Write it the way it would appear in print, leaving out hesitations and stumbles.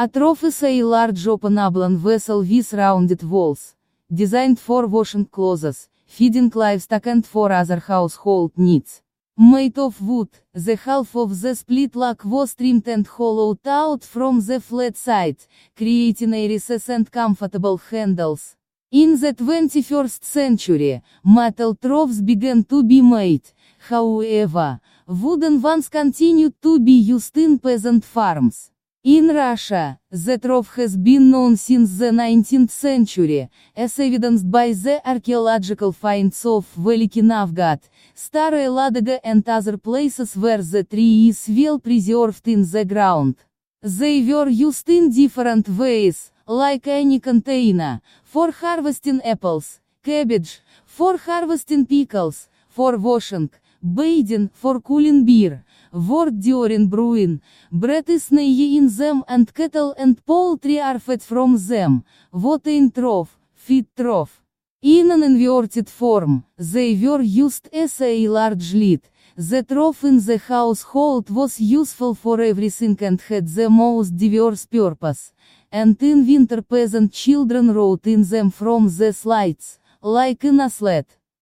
A trough is a large open-ablon vessel with rounded walls, designed for washing clothes, feeding livestock and for other household needs. Made of wood, the half of the split lock was trimmed and hollowed out from the flat side, creating a recess and comfortable handles. In the 21st century, metal troughs began to be made, however, wooden ones continued to be used in peasant farms. In Russia, the trough has been known since the 19th century, as evidenced by the archaeological finds of Veliky Novgorod, Staraya Ladoga and other places where the tree is well preserved in the ground. They were used in different ways, like any container, for harvesting apples, cabbage, for harvesting pickles, for washing, bathing, for cooling beer, work during brewing, bread is made in them and cattle and poultry are fed from them, water in trough, feed trough. In an inverted form, they were used as a large lid. The trough in the household was useful for everything and had the most diverse purpose, and in winter peasant children rode in them from the slides, like in a sled.